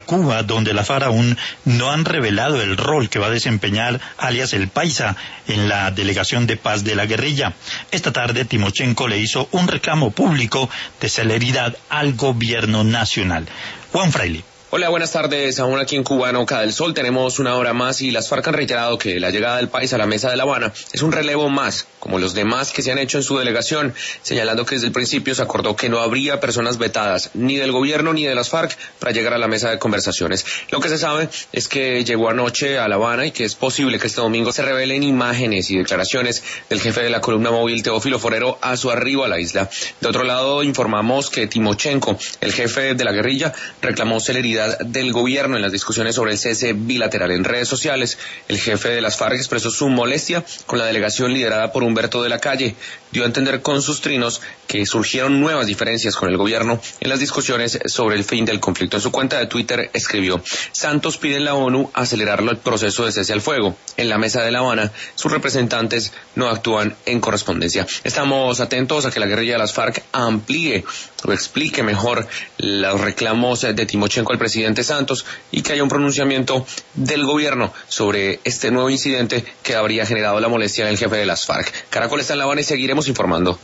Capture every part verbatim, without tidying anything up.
Cuba, donde la FARC aún no han revelado el rol que va a desempeñar alias el Paisa en la delegación de paz de la guerrilla. Esta tarde Timochenko le hizo un reclamo público de celeridad al gobierno nacional. Juan Fraile. Hola, buenas tardes. Aún aquí en Cuba, en Oca del Sol, tenemos una hora más y las FARC han reiterado que la llegada del país a la mesa de La Habana es un relevo más, como los demás que se han hecho en su delegación, señalando que desde el principio se acordó que no habría personas vetadas, ni del gobierno ni de las FARC, para llegar a la mesa de conversaciones. Lo que se sabe es que llegó anoche a La Habana y que es posible que este domingo se revelen imágenes y declaraciones del jefe de la columna móvil, Teófilo Forero, a su arribo a la isla. De otro lado, informamos que Timochenko, el jefe de la guerrilla, reclamó celeridad del gobierno en las discusiones sobre el cese bilateral. En redes sociales, el jefe de las FARC expresó su molestia con la delegación liderada por Humberto de la Calle. Dio a entender con sus trinos que surgieron nuevas diferencias con el gobierno en las discusiones sobre el fin del conflicto. En su cuenta de Twitter escribió: Santos pide en la ONU acelerar el proceso de cese al fuego. En la mesa de La Habana, sus representantes no actúan en correspondencia. Estamos atentos a que la guerrilla de las FARC amplíe o explique mejor los reclamos de Timochenko al presidente Santos y que haya un pronunciamiento del gobierno sobre este nuevo incidente que habría generado la molestia del jefe de las FARC. Caracol está en La Habana y seguiremos informando.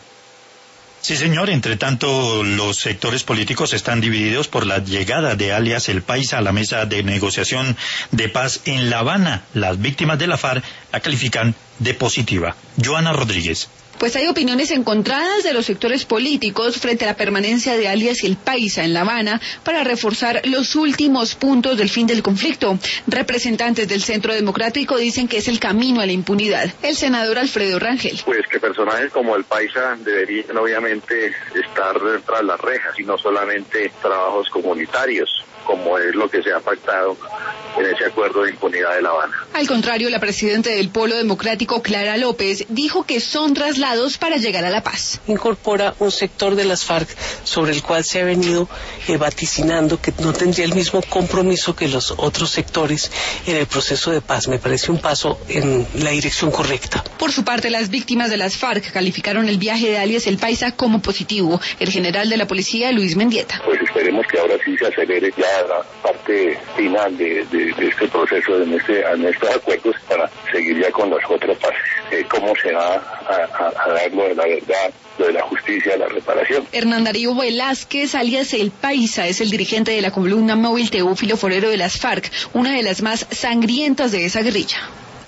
Sí, señor. Entre tanto, los sectores políticos están divididos por la llegada de alias el Paisa a la mesa de negociación de paz en La Habana. Las víctimas de la FARC la califican de positiva. Joana Rodríguez. Pues hay opiniones encontradas de los sectores políticos frente a la permanencia de alias el Paisa en La Habana para reforzar los últimos puntos del fin del conflicto. Representantes del Centro Democrático dicen que es el camino a la impunidad. El senador Alfredo Rangel. Pues que personajes como el Paisa deberían obviamente estar tras las rejas y no solamente trabajos comunitarios, como es lo que se ha pactado en ese acuerdo de impunidad de La Habana. Al contrario, la presidenta del Polo Democrático, Clara López, dijo que son traslados para llegar a la paz. Incorpora un sector de las FARC sobre el cual se ha venido eh, vaticinando que no tendría el mismo compromiso que los otros sectores en el proceso de paz. Me parece un paso en la dirección correcta. Por su parte, las víctimas de las FARC calificaron el viaje de alias el Paisa como positivo. El general de la policía, Luis Mendieta. Pues esperemos que ahora sí se acelere ya la parte final de, de, de este proceso, en, este, en estos acuerdos, para seguir ya con las otras partes. Eh, cómo se va a, a, a dar lo de la verdad, lo de la justicia, la reparación. Hernán Darío Velázquez, alias el Paisa, es el dirigente de la columna móvil Teófilo Forero de las FARC, una de las más sangrientas de esa guerrilla.